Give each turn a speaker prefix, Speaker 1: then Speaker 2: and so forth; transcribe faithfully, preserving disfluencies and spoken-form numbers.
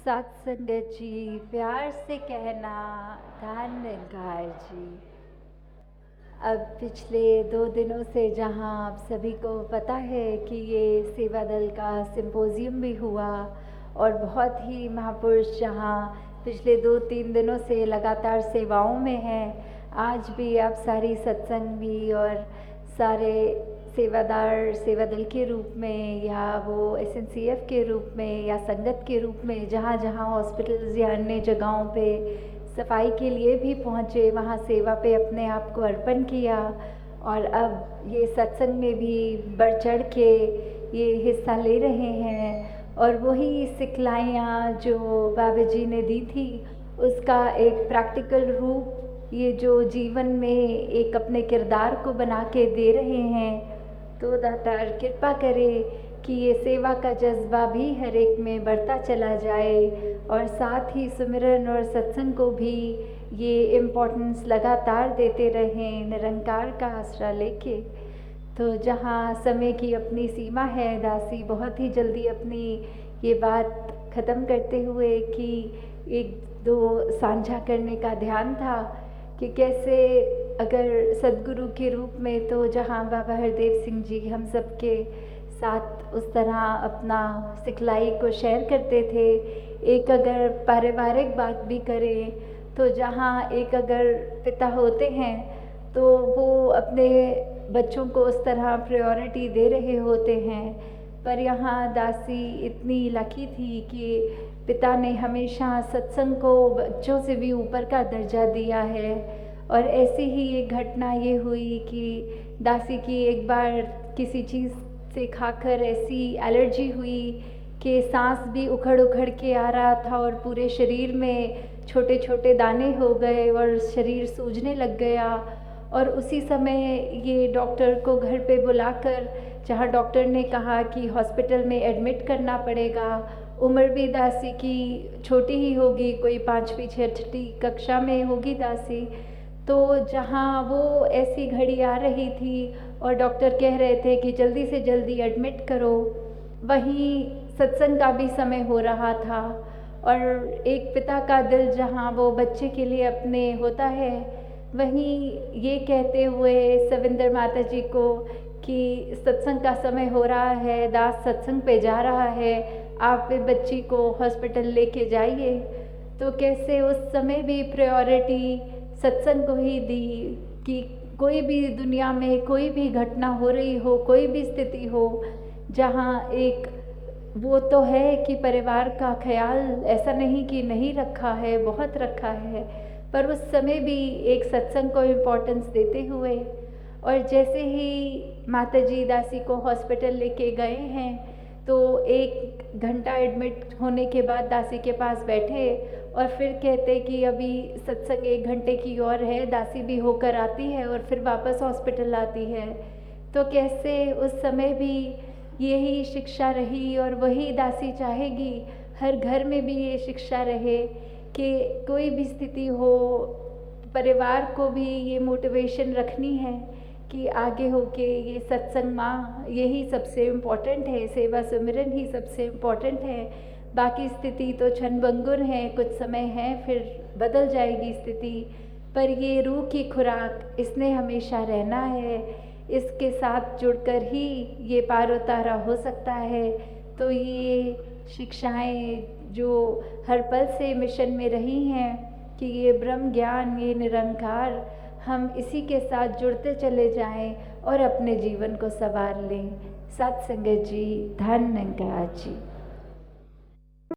Speaker 1: सत्संगत जी, प्यार से कहना धन निरंकार जी। अब पिछले दो दिनों से जहां आप सभी को पता है कि ये सेवा दल का सिंपोजियम भी हुआ और बहुत ही महापुरुष जहां पिछले दो तीन दिनों से लगातार सेवाओं में हैं, आज भी आप सारी सत्संग भी और सारे सेवादार सेवा दल के रूप में या वो एस एन सी एफ के रूप में या संगत के रूप में जहाँ जहाँ हॉस्पिटल्स या अन्य जगहों पे सफाई के लिए भी पहुँचे, वहाँ सेवा पे अपने आप को अर्पण किया और अब ये सत्संग में भी बढ़ चढ़ के ये हिस्सा ले रहे हैं। और वही सिखलाइयाँ जो बाबा जी ने दी थी उसका एक प्रैक्टिकल रूप ये जो जीवन में एक अपने किरदार को बना के दे रहे हैं। तो दातार कृपा करे कि ये सेवा का जज्बा भी हर एक में बढ़ता चला जाए और साथ ही सुमिरन और सत्संग को भी ये इम्पोर्टेंस लगातार देते रहें निरंकार का आसरा लेके। तो जहाँ समय की अपनी सीमा है, दासी बहुत ही जल्दी अपनी ये बात ख़त्म करते हुए कि एक दो साझा करने का ध्यान था कि कैसे अगर सदगुरु के रूप में तो जहाँ बाबा हरदेव सिंह जी हम सब के साथ उस तरह अपना सिखलाई को शेयर करते थे, एक अगर पारिवारिक बात भी करें तो जहाँ एक अगर पिता होते हैं तो वो अपने बच्चों को उस तरह प्रायोरिटी दे रहे होते हैं। पर यहाँ दासी इतनी लकी थी कि पिता ने हमेशा सत्संग को बच्चों से भी ऊपर का दर्जा दिया है। और ऐसी ही एक घटना ये हुई कि दासी की एक बार किसी चीज़ से खाकर ऐसी एलर्जी हुई कि सांस भी उखड़ उखड़ के आ रहा था और पूरे शरीर में छोटे छोटे दाने हो गए और शरीर सूजने लग गया। और उसी समय ये डॉक्टर को घर पे बुलाकर, जहाँ डॉक्टर ने कहा कि हॉस्पिटल में एडमिट करना पड़ेगा, उम्र भी दासी की छोटी ही होगी, कोई पाँचवीं छठी कक्षा में होगी दासी। तो जहाँ वो ऐसी घड़ी आ रही थी और डॉक्टर कह रहे थे कि जल्दी से जल्दी एडमिट करो, वहीं सत्संग का भी समय हो रहा था और एक पिता का दिल जहाँ वो बच्चे के लिए अपने होता है, वहीं ये कहते हुए सविंदर माता जी को कि सत्संग का समय हो रहा है, दास सत्संग पे जा रहा है, आप बच्ची को हॉस्पिटल लेके जाइए। तो कैसे उस समय भी प्रायोरिटी सत्संग को ही दी कि कोई भी दुनिया में कोई भी घटना हो रही हो, कोई भी स्थिति हो, जहाँ एक वो तो है कि परिवार का ख्याल ऐसा नहीं कि नहीं रखा है, बहुत रखा है, पर उस समय भी एक सत्संग को इम्पोर्टेंस देते हुए। और जैसे ही माताजी दासी को हॉस्पिटल लेके गए हैं तो एक घंटा एडमिट होने के बाद दासी के पास बैठे और फिर कहते कि अभी सत्संग एक घंटे की और है, दासी भी होकर आती है और फिर वापस हॉस्पिटल आती है। तो कैसे उस समय भी यही शिक्षा रही और वही दासी चाहेगी हर घर में भी ये शिक्षा रहे कि कोई भी स्थिति हो, परिवार को भी ये मोटिवेशन रखनी है कि आगे होके ये सत्संग माँ यही सबसे इम्पोर्टेंट है, सेवा सुमिरन ही सबसे इम्पोर्टेंट है। बाकी स्थिति तो क्षणभंगुर है, कुछ समय है फिर बदल जाएगी स्थिति, पर ये रूह की खुराक इसने हमेशा रहना है, इसके साथ जुड़कर ही ये पार उतारा हो सकता है। तो ये शिक्षाएं जो हर पल से मिशन में रही हैं कि ये ब्रह्म ज्ञान, ये निरंकार, हम इसी के साथ जुड़ते चले जाएं और अपने जीवन को संवार लें। सत्संगत जी, धन निरंकार जी।